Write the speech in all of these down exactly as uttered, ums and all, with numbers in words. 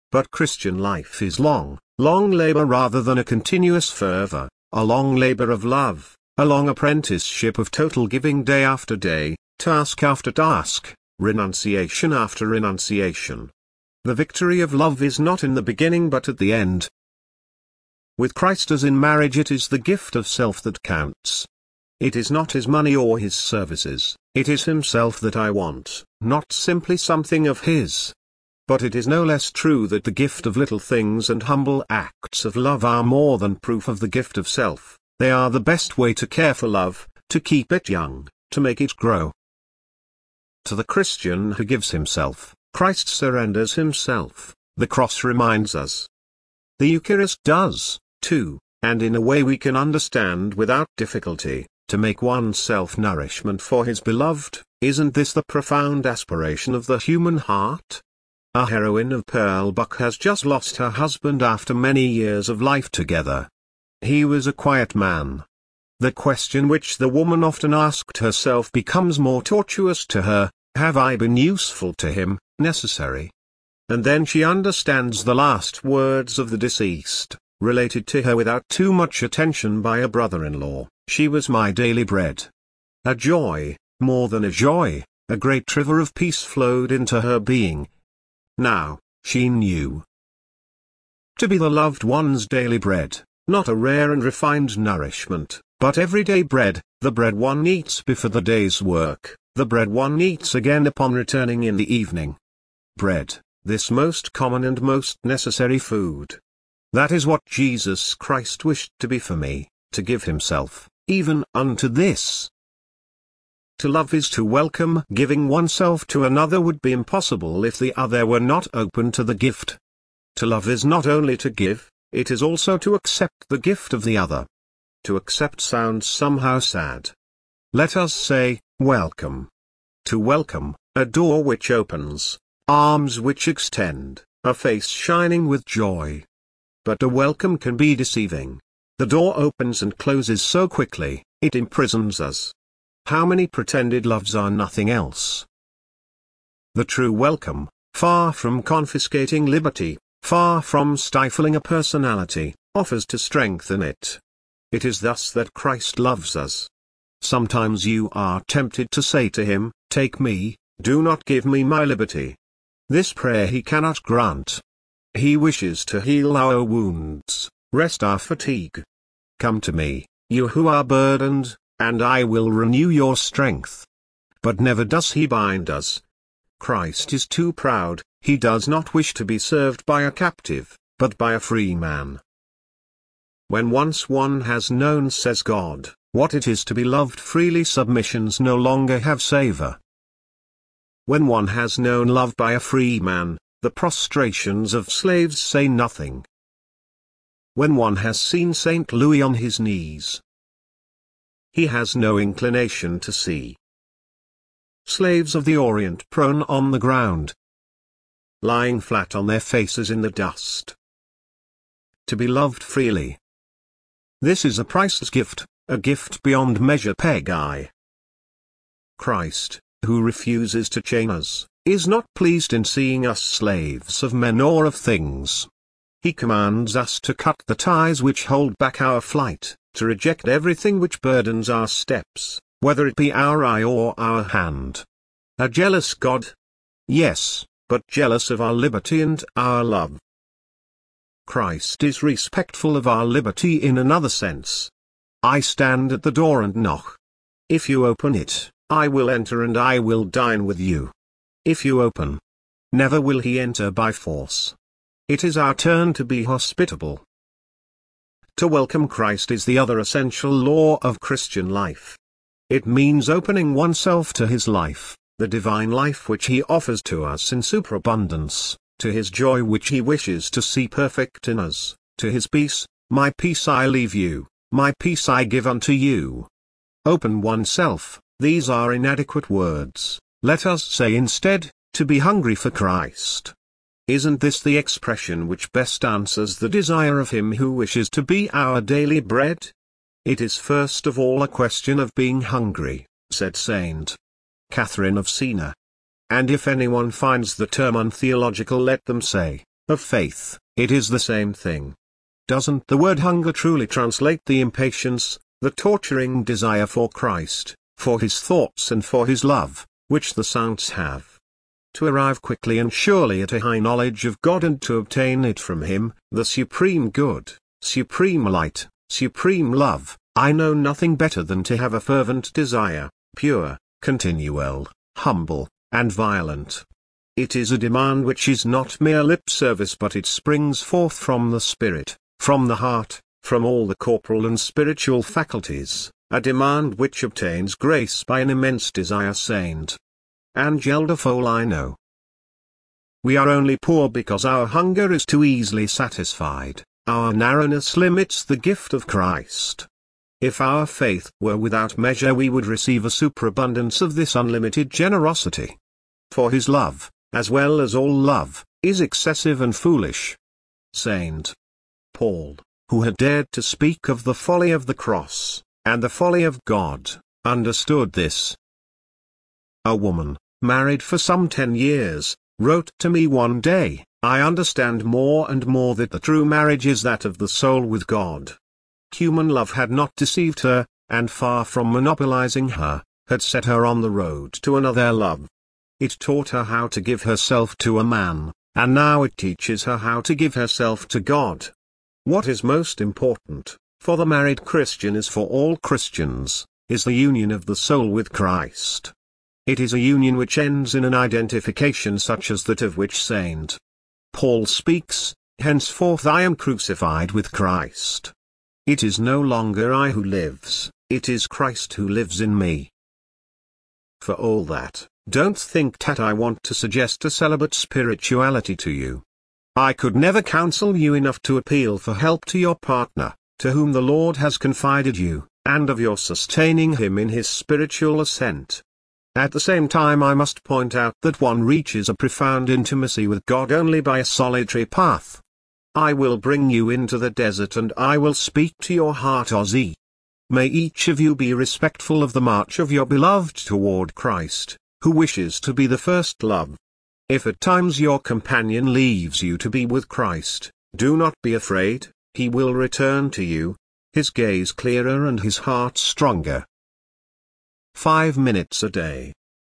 But Christian life is long, long labor rather than a continuous fervor, a long labor of love, a long apprenticeship of total giving day after day, task after task, renunciation after renunciation. The victory of love is not in the beginning but at the end. With Christ as in marriage, it is the gift of self that counts. It is not his money or his services, it is himself that I want, not simply something of his. But it is no less true that the gift of little things and humble acts of love are more than proof of the gift of self. They are the best way to care for love, to keep it young, to make it grow. To the Christian who gives himself, Christ surrenders himself, the cross reminds us. The Eucharist does, too, and in a way we can understand without difficulty. To make oneself nourishment for his beloved, isn't this the profound aspiration of the human heart? A heroine of Pearl Buck has just lost her husband after many years of life together. He was a quiet man. The question which the woman often asked herself becomes more tortuous to her: have I been useful to him, necessary? And then she understands the last words of the deceased, related to her without too much attention by a brother-in-law: she was my daily bread. A joy, more than a joy, a great river of peace flowed into her being. Now, she knew. To be the loved one's daily bread, not a rare and refined nourishment, but everyday bread, the bread one eats before the day's work, the bread one eats again upon returning in the evening. Bread, this most common and most necessary food. That is what Jesus Christ wished to be for me, to give himself, even unto this. To love is to welcome. Giving oneself to another would be impossible if the other were not open to the gift. To love is not only to give, it is also to accept the gift of the other. To accept sounds somehow sad. Let us say, welcome. To welcome, a door which opens, arms which extend, a face shining with joy. But a welcome can be deceiving. The door opens and closes so quickly, it imprisons us. How many pretended loves are nothing else? The true welcome, far from confiscating liberty, far from stifling a personality, offers to strengthen it. It is thus that Christ loves us. Sometimes you are tempted to say to him, "Take me, do not give me my liberty." This prayer he cannot grant. He wishes to heal our wounds, rest our fatigue. Come to me, you who are burdened, and I will renew your strength. But never does he bind us. Christ is too proud, he does not wish to be served by a captive, but by a free man. When once one has known, says God, what it is to be loved freely, submissions no longer have savour. When one has known love by a free man, the prostrations of slaves say nothing. When one has seen Saint Louis on his knees, he has no inclination to see slaves of the Orient prone on the ground, lying flat on their faces in the dust. To be loved freely. This is a priceless gift, a gift beyond measure. Peggy. Christ, who refuses to chain us, is not pleased in seeing us slaves of men or of things. He commands us to cut the ties which hold back our flight, to reject everything which burdens our steps, whether it be our eye or our hand. A jealous God? Yes, but jealous of our liberty and our love. Christ is respectful of our liberty in another sense. I stand at the door and knock. If you open it, I will enter and I will dine with you. If you open, never will he enter by force. It is our turn to be hospitable. To welcome Christ is the other essential law of Christian life. It means opening oneself to his life, the divine life which he offers to us in superabundance, to his joy which he wishes to see perfect in us, to his peace. My peace I leave you, my peace I give unto you. Open oneself, these are inadequate words. Let us say instead, to be hungry for Christ. Isn't this the expression which best answers the desire of him who wishes to be our daily bread? It is first of all a question of being hungry, said Saint Catherine of Siena. And if anyone finds the term untheological, let them say, of faith, it is the same thing. Doesn't the word hunger truly translate the impatience, the torturing desire for Christ, for his thoughts and for his love, which the saints have? To arrive quickly and surely at a high knowledge of God and to obtain it from him, the supreme good, supreme light, supreme love, I know nothing better than to have a fervent desire, pure, continual, humble, and violent. It is a demand which is not mere lip service, but it springs forth from the spirit, from the heart, from all the corporal and spiritual faculties, a demand which obtains grace by an immense desire. Saint Angel de Foligno. We are only poor because our hunger is too easily satisfied, our narrowness limits the gift of Christ. If our faith were without measure, we would receive a superabundance of this unlimited generosity. For his love, as well as all love, is excessive and foolish. Saint Paul, who had dared to speak of the folly of the cross, and the folly of God, understood this. A woman, married for some ten years, wrote to me one day, I understand more and more that the true marriage is that of the soul with God. Human love had not deceived her, and far from monopolizing her, had set her on the road to another love. It taught her how to give herself to a man, and now it teaches her how to give herself to God. What is most important, for the married Christian as for all Christians, is the union of the soul with Christ. It is a union which ends in an identification such as that of which Saint Paul speaks, henceforth I am crucified with Christ. It is no longer I who lives, it is Christ who lives in me. For all that, don't think that I want to suggest a celibate spirituality to you. I could never counsel you enough to appeal for help to your partner, to whom the Lord has confided you, and of your sustaining him in his spiritual ascent. At the same time I must point out that one reaches a profound intimacy with God only by a solitary path. I will bring you into the desert and I will speak to your heart, Ozzy. May each of you be respectful of the march of your beloved toward Christ, who wishes to be the first love. If at times your companion leaves you to be with Christ, do not be afraid, he will return to you, his gaze clearer and his heart stronger. Five minutes a day.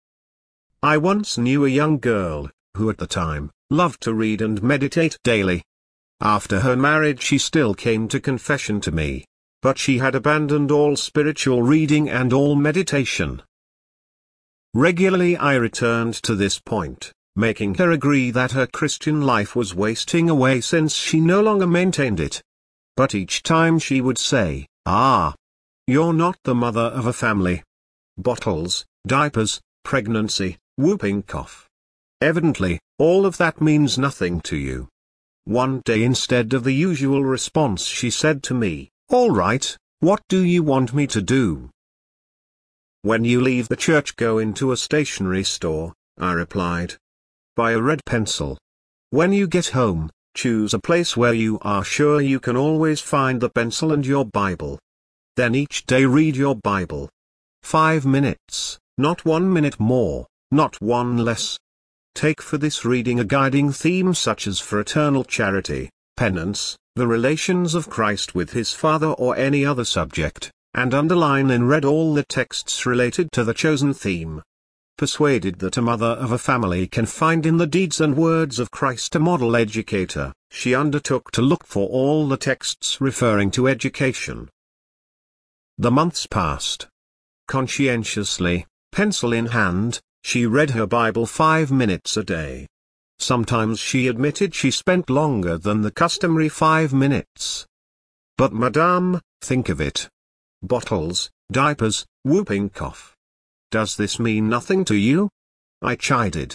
I once knew a young girl, who at the time, loved to read and meditate daily. After her marriage she still came to confession to me, but she had abandoned all spiritual reading and all meditation. Regularly I returned to this point, making her agree that her Christian life was wasting away since she no longer maintained it. But each time she would say, "Ah, you're not the mother of a family. Bottles, diapers, pregnancy, whooping cough. Evidently, all of that means nothing to you." One day instead of the usual response she said to me, "All right, what do you want me to do?" "When you leave the church go into a stationery store," I replied. "Buy a red pencil. When you get home, choose a place where you are sure you can always find the pencil and your Bible. Then each day read your Bible. Five minutes, not one minute more, not one less. Take for this reading a guiding theme such as fraternal charity, penance, the relations of Christ with his Father or any other subject, and underline in red all the texts related to the chosen theme. Persuaded that a mother of a family can find in the deeds and words of Christ a model educator, she undertook to look for all the texts referring to education. The months passed. Conscientiously, pencil in hand, she read her Bible five minutes a day. Sometimes she admitted she spent longer than the customary five minutes. "But madame, think of it. Bottles, diapers, whooping cough. Does this mean nothing to you?" I chided.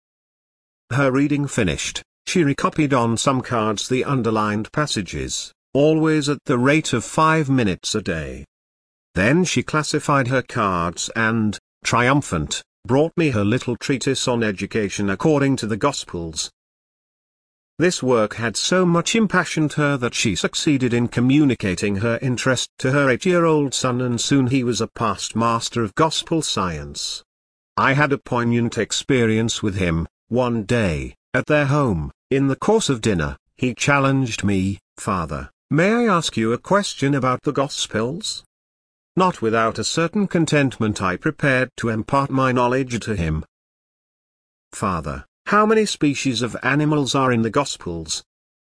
Her reading finished, she recopied on some cards the underlined passages, always at the rate of five minutes a day. Then she classified her cards and, triumphant, brought me her little treatise on education according to the Gospels. This work had so much impassioned her that she succeeded in communicating her interest to her eight-year-old son, and soon he was a past master of gospel science. I had a poignant experience with him, one day, at their home, In the course of dinner, he challenged me, "Father, may I ask you a question about the Gospels?" Not without a certain contentment I prepared to impart my knowledge to him. "Father, how many species of animals are in the Gospels?"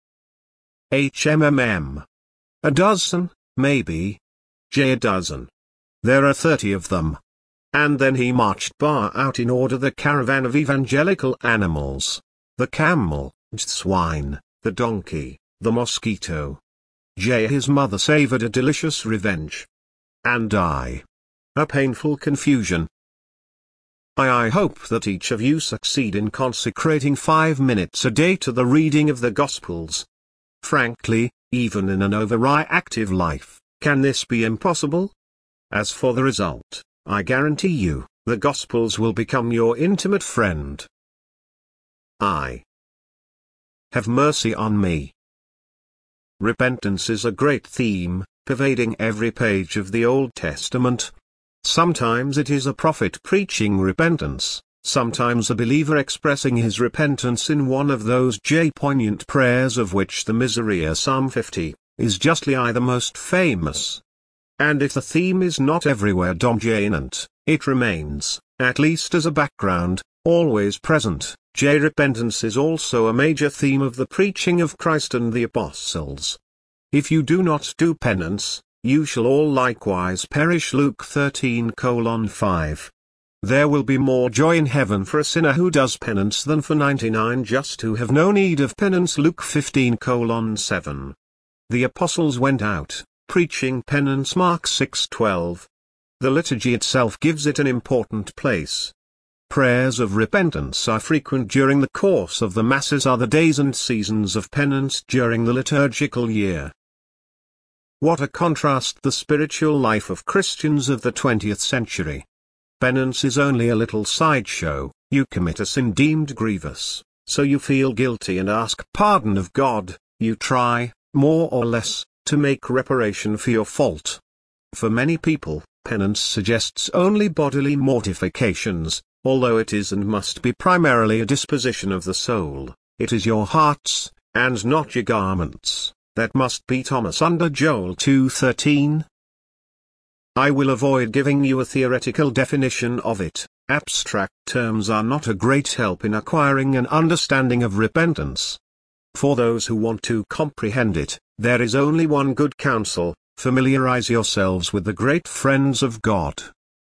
"Hmm. A dozen, maybe." "J. A dozen. There are thirty of them." And then he marched bar out in order the caravan of evangelical animals: the camel, the swine, the donkey, the mosquito. J. His mother savored a delicious revenge. And I. A painful confusion. I, I hope that each of you succeed in consecrating five minutes a day to the reading of the Gospels. Frankly, even in an overactive life, can this be impossible? As for the result, I guarantee you, the Gospels will become your intimate friend. I. Have mercy on me. Repentance is a great theme, pervading every page of the Old Testament. Sometimes it is a prophet preaching repentance, sometimes a believer expressing his repentance in one of those J poignant prayers of which the Miseria Psalm fifty is justly I the most famous. And if the theme is not everywhere dominant, it remains, at least as a background, always present. J. Repentance is also a major theme of the preaching of Christ and the Apostles. If you do not do penance, you shall all likewise perish. Luke thirteen colon five. There will be more joy in heaven for a sinner who does penance than for ninety-nine just who have no need of penance. Luke fifteen colon seven. The apostles went out, preaching penance. Mark six twelve. The liturgy itself gives it an important place. Prayers of repentance are frequent during the course of the Masses are the days and seasons of penance during the liturgical year. What a contrast the spiritual life of Christians of the twentieth century. Penance is only a little sideshow. You commit a sin deemed grievous, so you feel guilty and ask pardon of God. You try, more or less, to make reparation for your fault. For many people, penance suggests only bodily mortifications, although it is and must be primarily a disposition of the soul. It is your hearts, and not your garments, that must be. Thomas under Joel two thirteen. I will avoid giving you a theoretical definition of it. Abstract terms are not a great help in acquiring an understanding of repentance. For those who want to comprehend it, there is only one good counsel: familiarize yourselves with the great friends of God.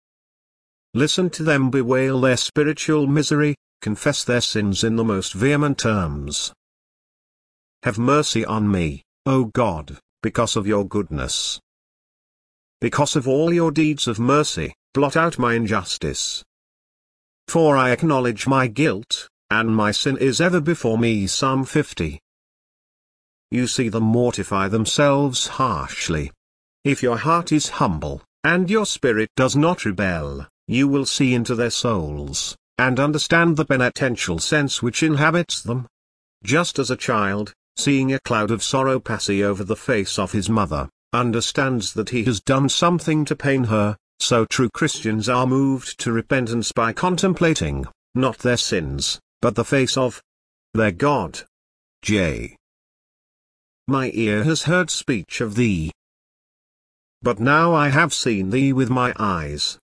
Listen to them bewail their spiritual misery, confess their sins in the most vehement terms. Have mercy on me, O God, because of your goodness. Because of all your deeds of mercy, blot out my injustice. For I acknowledge my guilt, and my sin is ever before me. Psalm fifty. You see them mortify themselves harshly. If your heart is humble, and your spirit does not rebel, you will see into their souls, and understand the penitential sense which inhabits them. Just as a child, seeing a cloud of sorrow passing over the face of his mother, understands that he has done something to pain her, so true Christians are moved to repentance by contemplating, not their sins, but the face of their God. J. My ear has heard speech of thee, but now I have seen thee with my eyes.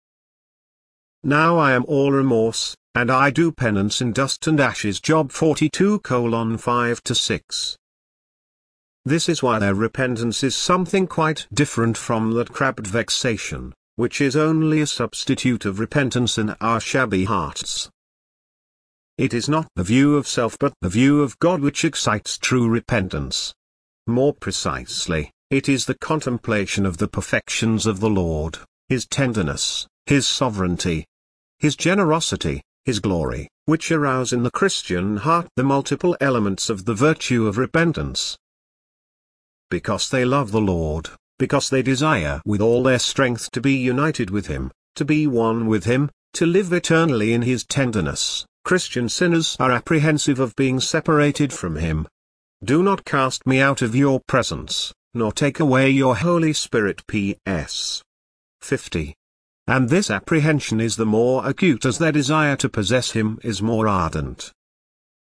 Now I am all remorse, and I do penance in dust and ashes. Job forty-two colon five to six. This is why their repentance is something quite different from that crabbed vexation, which is only a substitute of repentance in our shabby hearts. It is not the view of self but the view of God which excites true repentance. More precisely, it is the contemplation of the perfections of the Lord, His tenderness, His sovereignty, His generosity, His glory, which arouse in the Christian heart the multiple elements of the virtue of repentance. Because they love the Lord, because they desire with all their strength to be united with Him, to be one with Him, to live eternally in His tenderness, Christian sinners are apprehensive of being separated from Him. Do not cast me out of your presence, nor take away your Holy Spirit. P S fifty. And this apprehension is the more acute as their desire to possess Him is more ardent.